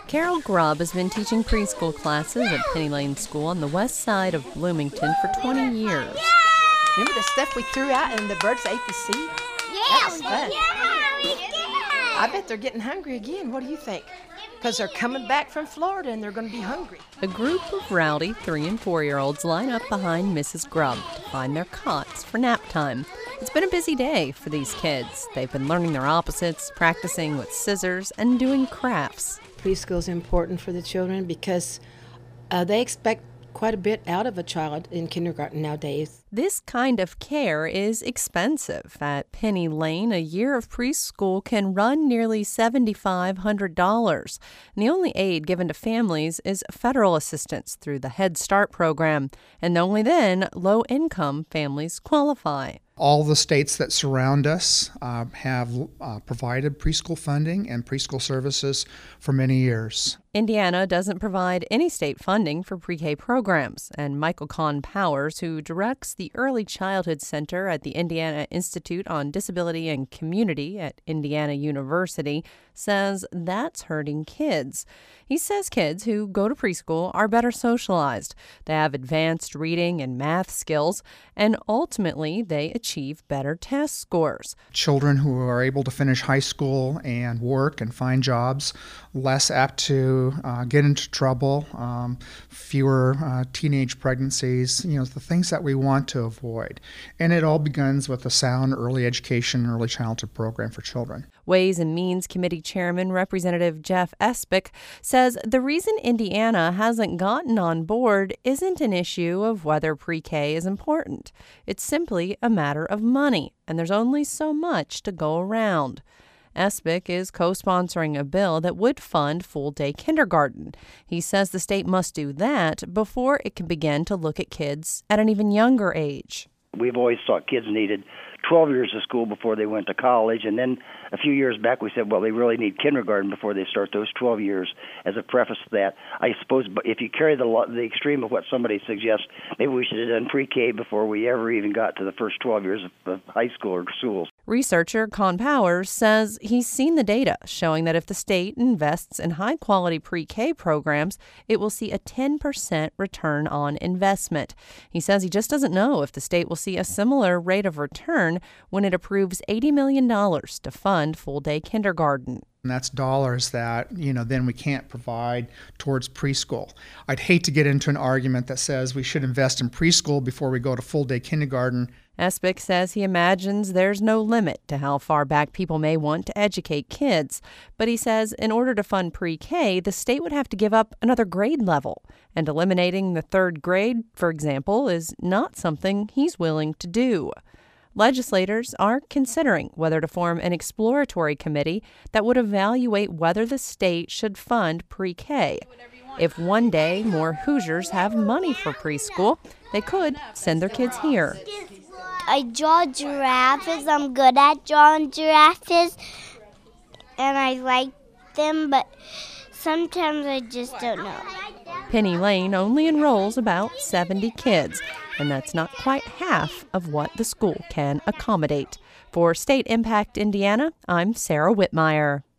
Carol Grubb has been teaching preschool classes at Penny Lane School on the west side of Bloomington for 20 years. Remember the stuff we threw out and the birds ate the seed? That was fun. I bet they're getting hungry again. What do you think? Because they're coming back from Florida and they're going to be hungry. A group of rowdy 3- and 4-year-olds line up behind Mrs. Grubb to find their cots for nap time. It's been a busy day for these kids. They've been learning their opposites, practicing with scissors, and doing crafts. Preschool is important for the children because they expect quite a bit out of a child in kindergarten nowadays. This kind of care is expensive. At Penny Lane, a year of preschool can run nearly $7,500. And the only aid given to families is federal assistance through the Head Start program. And only then low-income families qualify. All the states that surround us have provided preschool funding and preschool services for many years. Indiana doesn't provide any state funding for pre-K programs, and Michael Kahn Powers, who directs the Early Childhood Center at the Indiana Institute on Disability and Community at Indiana University, says that's hurting kids. He says kids who go to preschool are better socialized. They have advanced reading and math skills, and ultimately they achieve better test scores. Children who are able to finish high school and work and find jobs, less apt to get into trouble, fewer teenage pregnancies, the things that we want to avoid. And it all begins with a sound early education, early childhood program for children. Ways and Means Committee Chairman Representative Jeff Espick says the reason Indiana hasn't gotten on board isn't an issue of whether pre-K is important. It's simply a matter of money, and there's only so much to go around. Espick is co-sponsoring a bill that would fund full-day kindergarten. He says the state must do that before it can begin to look at kids at an even younger age. We've always thought kids needed 12 years of school before they went to college, and then a few years back we said, well, they really need kindergarten before they start those 12 years. As a preface to that, I suppose if you carry the extreme of what somebody suggests, maybe we should have done pre-K before we ever even got to the first 12 years of high school or schools. Researcher Kahn Powers says he's seen the data showing that if the state invests in high-quality pre-K programs, it will see a 10% return on investment. He says he just doesn't know if the state will see a similar rate of return when it approves $80 million to fund full-day kindergarten. And that's dollars that, then we can't provide towards preschool. I'd hate to get into an argument that says we should invest in preschool before we go to full-day kindergarten. Espick says he imagines there's no limit to how far back people may want to educate kids. But he says in order to fund pre-K, the state would have to give up another grade level. And eliminating the third grade, for example, is not something he's willing to do. Legislators are considering whether to form an exploratory committee that would evaluate whether the state should fund pre-K. If one day more Hoosiers have money for preschool, they could send their kids here. I draw giraffes. I'm good at drawing giraffes, and I like them, but sometimes I just don't know. Penny Lane only enrolls about 70 kids, and that's not quite half of what the school can accommodate. For State Impact Indiana, I'm Sarah Whitmire.